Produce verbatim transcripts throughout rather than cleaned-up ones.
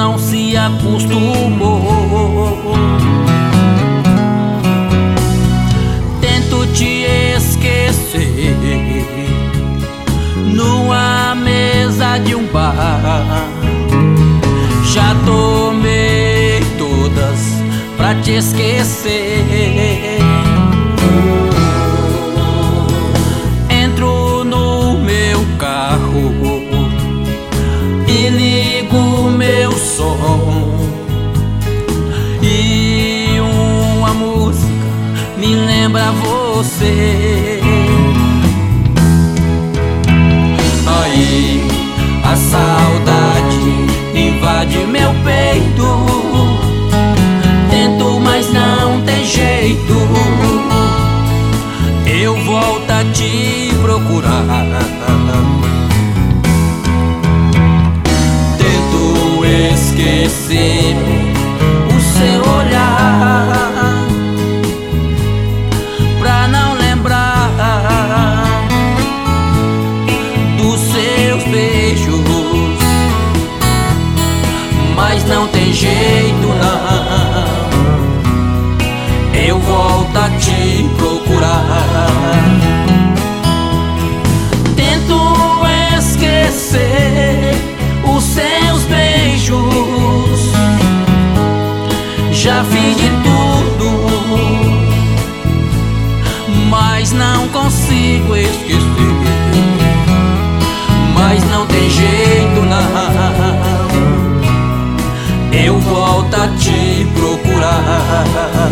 não se acostumou. Tento te esquecer numa mesa de um bar. Já tomei todas pra te esquecer. Entro no meu carro e ligo meu som, e uma música me lembra você. Aí a saudade invade meu peito. Tento, mas não tem jeito. Eu volto a te procurar. Tento esquecer o seu olhar, pra não lembrar dos seus beijos, mas não tem jeito não. Eu volto a te procurar. Tento esquecer os seus beijos, já fiz de tudo, mas não consigo esquecer. Mas não tem jeito não. Eu volto a te procurar.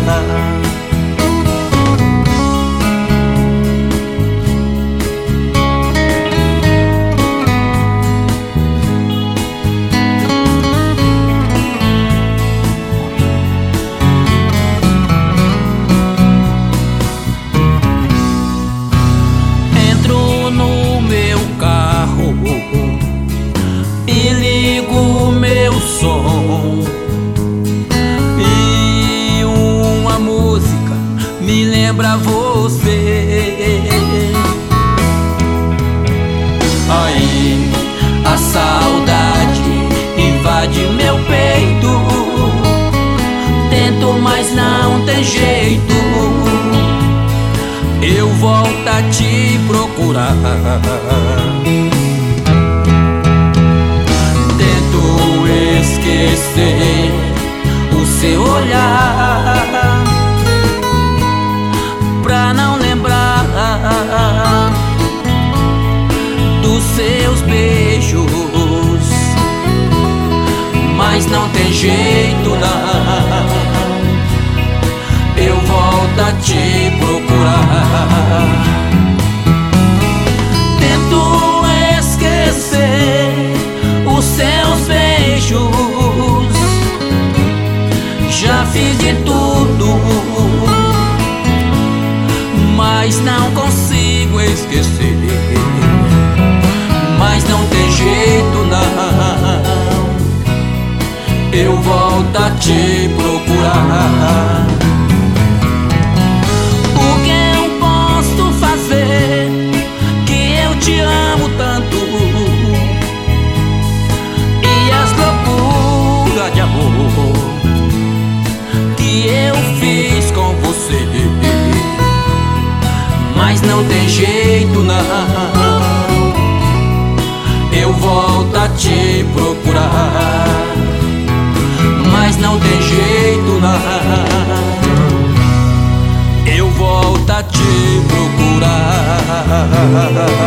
Entro no meu carro e ligo meu som, e uma música me lembra você. Aí a saudade invade meu peito. Tento, mas não tem jeito. Eu volto a te procurar. Tento esquecer o seu olhar, pra não lembrar dos seus beijos, mas não tem jeito não. Eu volto a te procurar. Tento esquecer os seus beijos, já fiz de tudo, mas não consigo esquecer. Mas não tem jeito não. Eu volto a te procurar. O que eu posso fazer, que eu te amo tanto, e as loucuras de amor que eu fiz com você. Mas não tem jeito não. Eu volto a te procurar. Mas não tem jeito não. Eu volto a te procurar.